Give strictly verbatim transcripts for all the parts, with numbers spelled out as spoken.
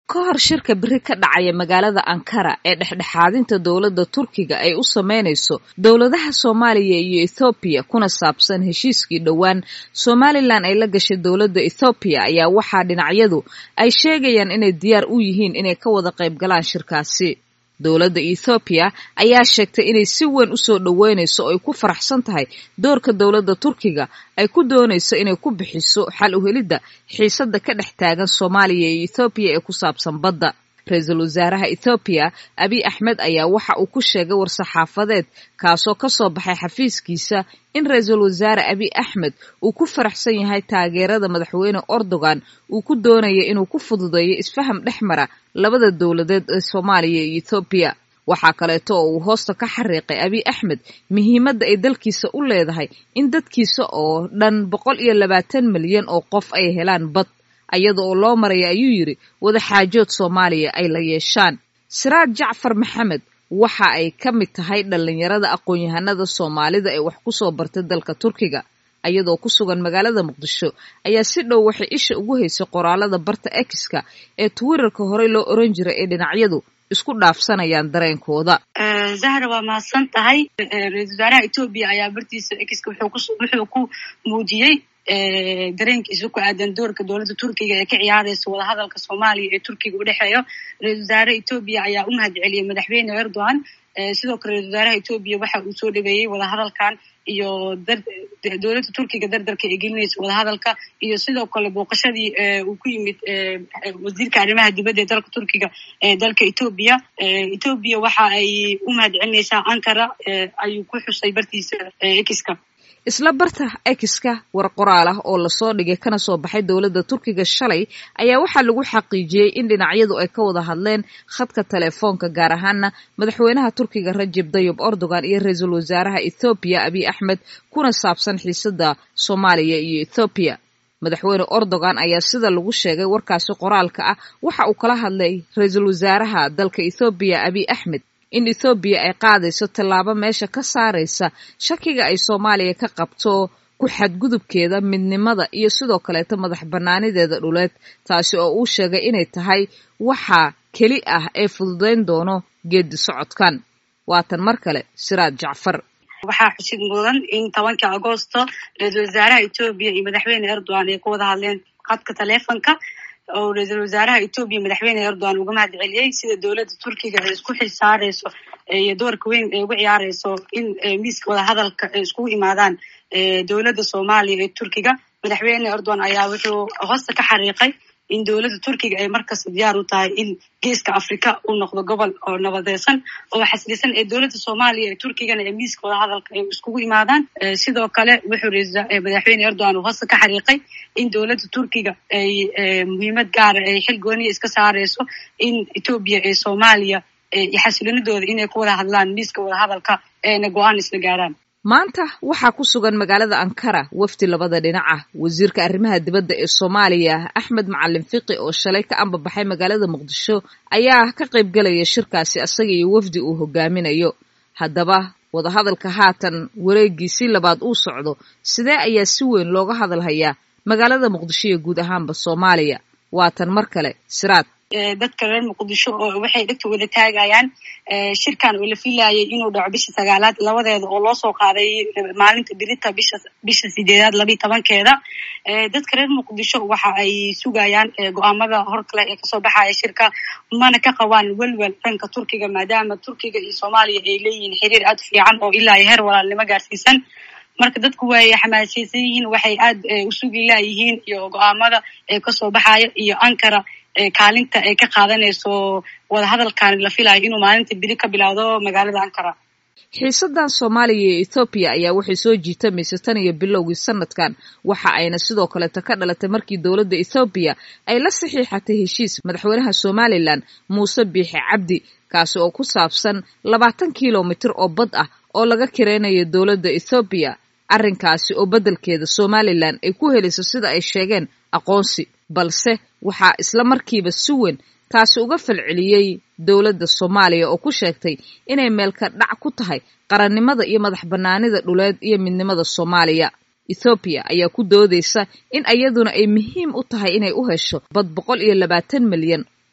kahor shirka biri ka dhacaya magaalada Ankara ee dhexdhexaadinta dawladda Turkiga ay u sameynayso dawladaha Soomaaliya iyo Ethiopia kuna saabsan heshiiskii dhawaan Somaliland ay la gashay dawladda Ethiopia ayaa waxa dhinacyadu ay sheegayaan inay diyaar u yihiin inay ka wada qayb galaan shirkaasi. dawladda Ethiopia ayaa sheegtay inay si weyn u soo dhaweynayso oo ay ku faraxsan tahay doorka dawladda Turkiga ay ku doonayso inay ku bixiso xal u helidda xiisadda ka dhex taagan Soomaaliya iyo Ethiopia ee ku saabsan badda. Ra'iisul Wasaaraha Ethiopia Abiy Ahmed ayaa waxa uu ku sheegay war-saxaafadeed kaasoo ka soo baxay xafiiskiisa in Ra'iisul Wasaare Abiy Ahmed uu ku faraxsan yahay taageerada madaxweyne Erdogan uu ku doonayo inuu ku fududeeyo isfaham dhexmara labada dawladeed ee Soomaaliya iyo Ethiopia. Waxa kaleeto oo uu hoosta ka xariiqay Abiy Ahmed muhiimadda ay dalkiisa u leedahay in dadkiisa oo dhan boqol iyo labaatan milyan oo qof ay helaan bad ayada oo loo maray ayuu yiri wada xaajood Soomaaliya ay la yeeshaan. Siraad Jacfar Maxamed waxa ay ka mid tahay dhalinyarada aqoon-yahanada Soomaalida ee wax ku soo bartay dalka Turkiga ayadoo ku sugan magaalada Muqdisho ayaa si dhow waxay isha ugu haysay qoraalada barta X-ka ee Twitter-ka hore loo oran jiray ee dhinacyadu isku dhaafsanayaan dareenkooda. Zahra waa mahadsan tahay. Ra'iisul Wasaaraha Ethiopia ayaa bartiisa X-ka wuxuu ku wuxuu ku muujiyay dareenkiisa ku aadan doorka dawladda Turkiga ee ka ciyaaraysa wada hadalka Soomaaliya ee Turkiga u dhaxeeyo. Ra'iisul Wasaaraha Ethiopia ayaa u mahadceliyay madaxweyne Erdogan. sidoo kale Ra'iisul Wasaaraha Ethiopia waxa uu soo dhaweeyay wada hadalkan iyo dawladda Turkiga dardarka ee gelinaysa wada hadalka iyo sidoo kale booqashadii uu ku yimid wasiirka arrimaha dibadda ee dalka Turkiga ee dalka Ethiopia. Ethiopia waxa ay u mahadcelinaysaa Ankara ayuu ku xusay bartiisa X-ka. isla barta X-ka war qoraal ah oo la soo dhigay kana soo baxay dawladda Turkiga shalay ayaa waxa lagu xaqiijiyay in dhinacyadu ay ka wada hadleen khadka telefoonka gaar ahaan madaxweynaha Turkiga Rajab Tayyip Erdogan iyo Ra'iisul Wasaaraha Ethiopia Abiy Ahmed kuna saabsan xiisadda Soomaaliya iyo Ethiopia. madaxweyne Erdogan ayaa sida lagu sheegay warkaasi qoraalka ah waxa uu kala hadlay Ra'iisul Wasaaraha dalka Ethiopia Abiy Ahmed in Ethiopia ay qaadayso tallaabo meesha ka saaraysa shakiga ay Soomaaliya ka qabto ku xadgudubkeeda midnimada iyo sidoo kale ta madax banaanideeda dhuleed taasi oo uu sheegay inay tahay waxa kali ah ee fududeyn doono geedi socodkan. waatan mar kale Siraad Jacfar. waxaa xusid mudan in tobanka Agoosto Ra'iisul Wasaaraha Ethiopia iyo madaxweyne Erdogan ay ku wada hadleen khadka telefoonka oo Ra'iisul Wasaaraha Ethiopia madaxweyne Erdogan uga mahadceliyay sida dawladda Turkiga ay isku xilsaarayso iyo doorka weyn ay uga ciyaarayso in miiska wada hadalka ay isku imaadaan dawladda Soomaaliya ee Turkiga. madaxweyne Erdogan ayaa wuxuu hoosta ka xariiqay in dawladda Turkiga ay markas diyaar u tahay in geeska Afrika uu noqdo gobol oo nabadaysan oo xasiloon ee dawladda Soomaaliya ee Turkigana ay miiska wada hadalka ay isku imaadaan. sidoo kale wuxuu madaxweyne Erdogan hoosta ka xariiqay in dawladda Turkiga ay muhiimad gaar ah ay xil gooni iska saarayso in Ethiopia ee Soomaaliya iyo xasiloonidooda inay ku wada hadlaan miiska wada hadalka ee go'aan isla gaaraan. maanta waxaa ku sugan magaalada Ankara wafdi labada dhinac ah. wasiirka arrimaha dibadda ee Soomaaliya Axmed Macalin Fiqi oo shalay ka ambabaxay magaalada Muqdisho ayaa ka qayb galaya shirkaasi asaga iyo wafdi uu hogaaminayo. haddaba wada hadalka haatan wareegiisii labaad uu socdo sidee ayaa si weyn looga hadal hayaa magaalada Muqdisho iyo guud ahaanba Soomaaliya. waatan mar kale Siraad. dadka reer Muqdisho oo waxay dhagta wada taagayaan shirkan oo la filayay inuu dhaco bisha sagaalaad labadeeda oo loo soo qaaday maalinta birita bisha bisha sideedaad laba iyo tobankeeda. dadka reer Muqdisho waxa ay sugayaan go'aamada horkale ee ka soo baxaya shirka mana ka qabaan walwal dhanka Turkiga maadaama Turkiga iyo Soomaaliya ay leeyihiin xiriir aad fiican oo ilaa heer walaalnimo gaarsiisan. marka dadku way xamaasaysan yihiin waxay aad u sugi laayihiin iyo go'aamada ee ka soo baxaya iyo Ankara kaalinta ay ka qaadanayso wada hadalkan la filayo inuu maalinta biri ka bilowdo magaalada Ankara. xiisadan Soomaaliya iyo Ethiopia ayaa waxay soo jiitamaysay tan iyo bilowgii sanadkan waxa ayna sidoo kale ka dhalatay markii dawladda Ethiopia ay la saxiixatay heshiis madaxweynaha Somaliland Muuse Biixi Cabdi kaasi oo ku saabsan labaatan kiiloomitir oo bad ah oo laga kireynayo dawladda Ethiopia. arrinkaasi oo beddelkeeda Somaliland ay ku helayso sida ay sheegeen aqoonsi balse waxaa isla markiiba si weyn taasi uga falceliyay dawladda Soomaaliya oo ku sheegtay inay meel ka dhac ku tahay qarannimada iyo madax banaanida dhuleed iyo midnimada Soomaaliya. Ethiopia ayaa ku doodaysa in ayaduna ay muhiim u tahay inay u hesho bad boqol iyo labaatan milyan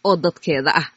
oo dadkeeda ah.